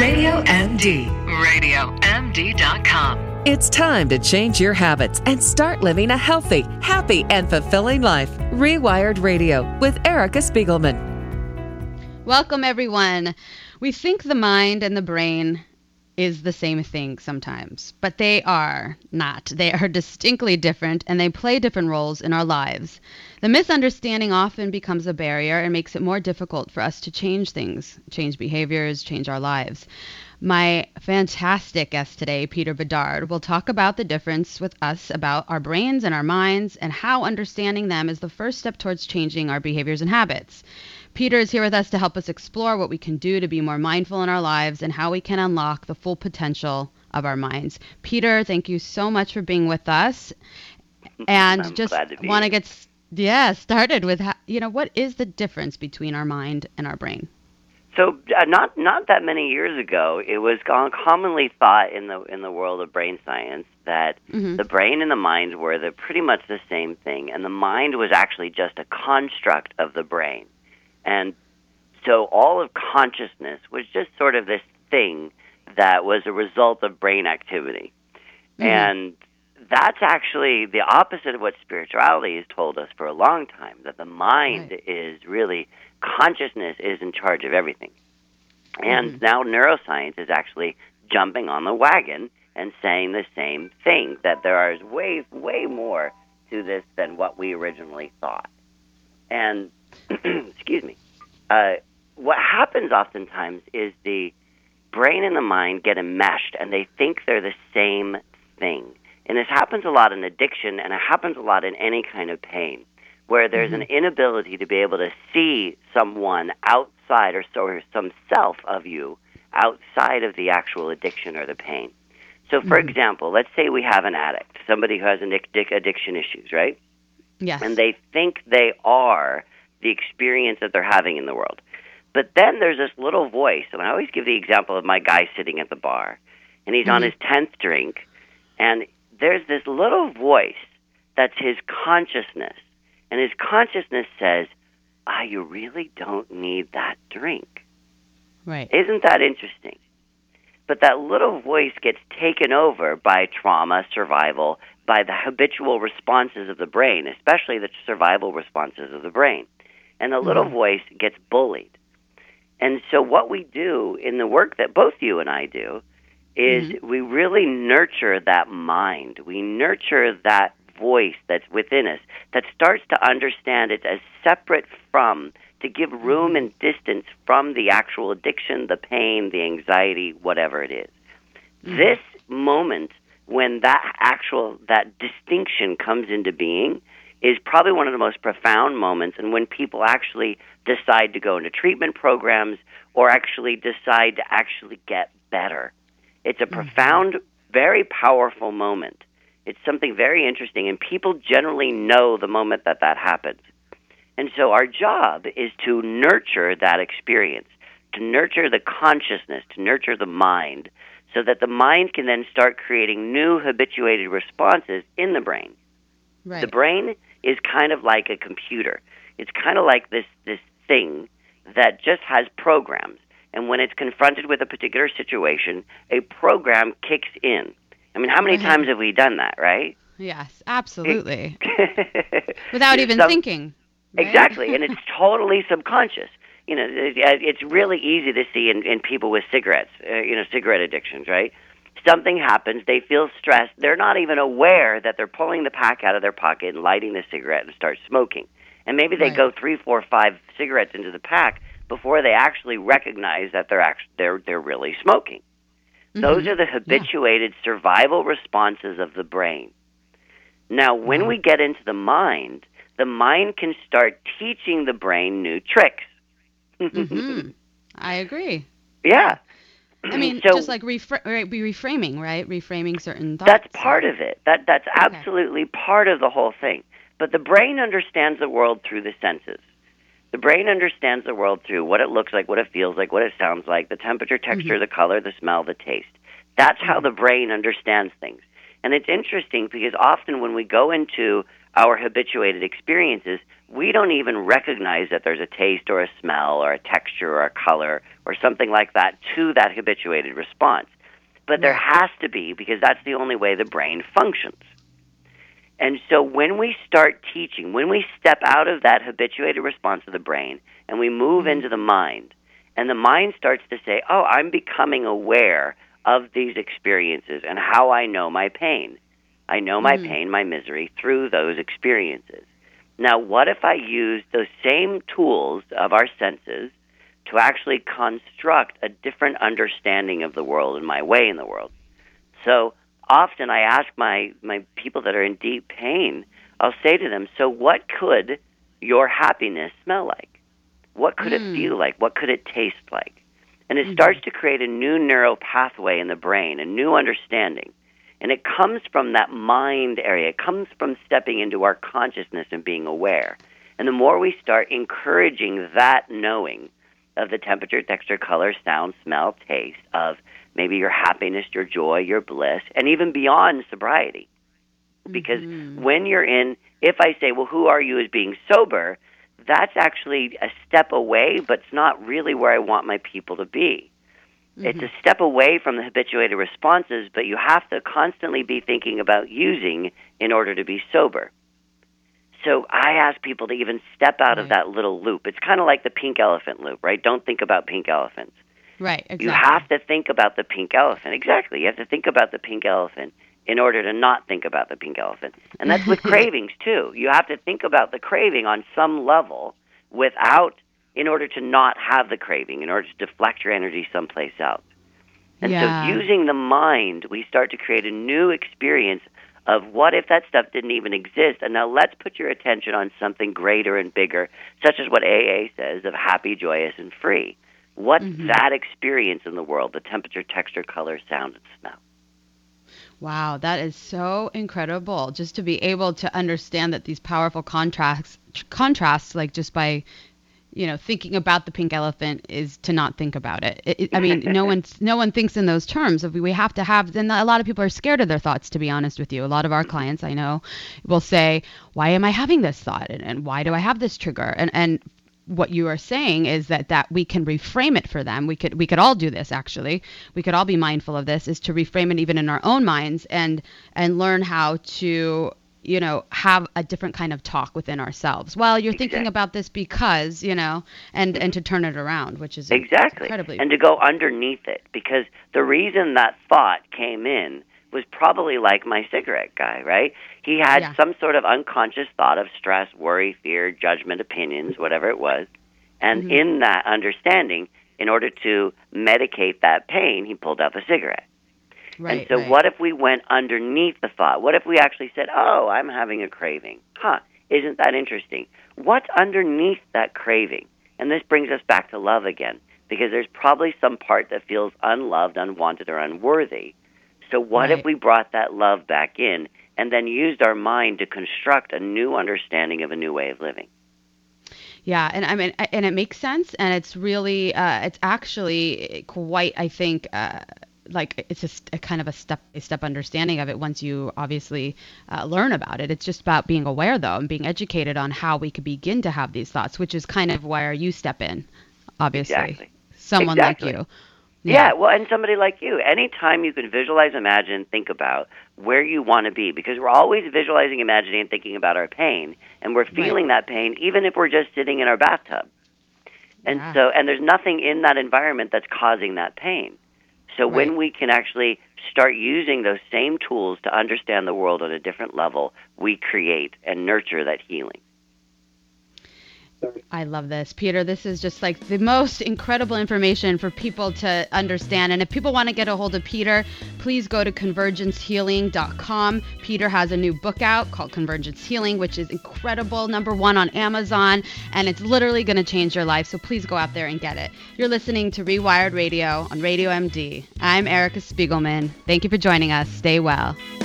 Radio MD. RadioMD.com. It's time to change your habits and start living a healthy, happy, and fulfilling life. Rewired Radio with Erica Spiegelman. Welcome, everyone. We think the mind and the brain is the same thing sometimes, but they are not. They are distinctly different, and they play different roles in our lives. The misunderstanding often becomes a barrier and makes it more difficult for us to change things, change behaviors, change our lives. My fantastic guest today, Peter Bedard, will talk about the difference with us about our brains and our minds and how understanding them is the first step towards changing our behaviors and habits. Peter is here with us to help us explore what we can do to be more mindful in our lives and how we can unlock the full potential of our minds. Peter, thank you so much for being with us. And I'm just want to get started with, what is the difference between our mind and our brain? So not that many years ago, it was commonly thought in the world of brain science that the brain and the mind were pretty much the same thing, and the mind was actually just a construct of the brain. And so all of consciousness was just sort of this thing that was a result of brain activity. And that's actually the opposite of what spirituality has told us for a long time, that the mind is really, consciousness is in charge of everything. And now neuroscience is actually jumping on the wagon and saying the same thing, that there is way, way more to this than what we originally thought. And excuse me. What happens oftentimes is the brain and the mind get enmeshed, and they think they're the same thing. And this happens a lot in addiction, and it happens a lot in any kind of pain, where there's an inability to be able to see someone outside or some self of you outside of the actual addiction or the pain. So, for example, let's say we have an addict, somebody who has addiction issues, right? Yes. And they think they are the experience that they're having in the world. But then there's this little voice, and I always give the example of my guy sitting at the bar, and he's on his 10th drink, and there's this little voice that's his consciousness, and his consciousness says, you really don't need that drink. Right. Isn't that interesting? But that little voice gets taken over by trauma, survival, by the habitual responses of the brain, especially the survival responses of the brain. And the little voice gets bullied. And so what we do in the work that both you and I do is we really nurture that mind. We nurture that voice that's within us that starts to understand it as separate from, to give room and distance from the actual addiction, the pain, the anxiety, whatever it is. This moment when that distinction comes into being is probably one of the most profound moments, and when people actually decide to go into treatment programs or actually decide to actually get better. It's a profound, very powerful moment. It's something very interesting, and people generally know the moment that happens. And so our job is to nurture that experience, to nurture the consciousness, to nurture the mind, so that the mind can then start creating new habituated responses in the brain. Right. The brain is kind of like a computer. It's kind of like this thing that just has programs. And when it's confronted with a particular situation, a program kicks in. I mean, how many times have we done that, right? Yes, absolutely. Without even thinking. Right? Exactly, and it's totally subconscious. It's really easy to see in people with cigarettes, cigarette addictions, right? Something happens, they feel stressed, they're not even aware that they're pulling the pack out of their pocket and lighting the cigarette and start smoking. And maybe they go 3, 4, 5 cigarettes into the pack before they actually recognize that they're really smoking. Those are the habituated survival responses of the brain. Now, when we get into the mind can start teaching the brain new tricks. I agree. Yeah. I mean, so, just like reframing, right? Reframing certain thoughts. That's part of it. That's absolutely part of the whole thing. But the brain understands the world through the senses. The brain understands the world through what it looks like, what it feels like, what it sounds like, the temperature, texture, the color, the smell, the taste. That's how the brain understands things. And it's interesting because often when we go into our habituated experiences, we don't even recognize that there's a taste or a smell or a texture or a color or something like that to that habituated response. But there has to be, because that's the only way the brain functions. And so when we start teaching, when we step out of that habituated response of the brain and we move into the mind, and the mind starts to say, oh, I'm becoming aware of these experiences and how I know my pain. I know my pain, my misery, through those experiences. Now, what if I use those same tools of our senses to actually construct a different understanding of the world and my way in the world? So often I ask my people that are in deep pain, I'll say to them, so what could your happiness smell like? What could it feel like? What could it taste like? And it starts to create a new neural pathway in the brain, a new understanding. And it comes from that mind area. It comes from stepping into our consciousness and being aware. And the more we start encouraging that knowing of the temperature, texture, color, sound, smell, taste, of maybe your happiness, your joy, your bliss, and even beyond sobriety. Because when you're in, if I say, well, who are you as being sober, that's actually a step away, but it's not really where I want my people to be. It's a step away from the habituated responses, but you have to constantly be thinking about using in order to be sober. So I ask people to even step out of that little loop. It's kind of like the pink elephant loop, right? Don't think about pink elephants. Right, exactly. You have to think about the pink elephant. Exactly. You have to think about the pink elephant in order to not think about the pink elephant. And that's with cravings, too. You have to think about the craving on some level in order to not have the craving, in order to deflect your energy someplace else. And so using the mind, we start to create a new experience of what if that stuff didn't even exist. And now let's put your attention on something greater and bigger, such as what AA says of happy, joyous, and free. What's that experience in the world, the temperature, texture, color, sound, and smell? Wow, that is so incredible, just to be able to understand that these powerful contrasts, like just by thinking about the pink elephant is to not think about it. I mean, no one thinks in those terms. We have to have, and a lot of people are scared of their thoughts, to be honest with you. A lot of our clients I know will say, why am I having this thought? And why do I have this trigger? And what you are saying is that we can reframe it for them. We could all do this, actually. We could all be mindful of this, is to reframe it even in our own minds and learn how to have a different kind of talk within ourselves. Well, you're thinking about this because, and to turn it around, which is incredibly. And to go underneath it, because the reason that thought came in was probably like my cigarette guy, right? He had some sort of unconscious thought of stress, worry, fear, judgment, opinions, whatever it was. And in that understanding, in order to medicate that pain, he pulled out the cigarette. Right, and so what if we went underneath the thought? What if we actually said, oh, I'm having a craving. Isn't that interesting? What's underneath that craving? And this brings us back to love again, because there's probably some part that feels unloved, unwanted, or unworthy. So what if we brought that love back in and then used our mind to construct a new understanding of a new way of living? Yeah, and I mean, and it makes sense, and it's really, it's actually quite, I think, like it's just a kind of a step understanding of it once you obviously learn about it. It's just about being aware, though, and being educated on how we could begin to have these thoughts, which is kind of where you step in, obviously. Exactly. Someone like you. Yeah, well, and somebody like you. Anytime you can visualize, imagine, think about where you want to be, because we're always visualizing, imagining, and thinking about our pain, and we're feeling that pain even if we're just sitting in our bathtub. And and there's nothing in that environment that's causing that pain. So when we can actually start using those same tools to understand the world on a different level, we create and nurture that healing. I love this, Peter. This is just like the most incredible information for people to understand. And if people want to get a hold of Peter, please go to convergencehealing.com. Peter has a new book out called Convergence Healing, which is incredible, #1 on Amazon, and it's literally going to change your life. So please go out there and get it. You're listening to Rewired Radio on Radio MD. I'm Erica Spiegelman. Thank you for joining us. Stay well.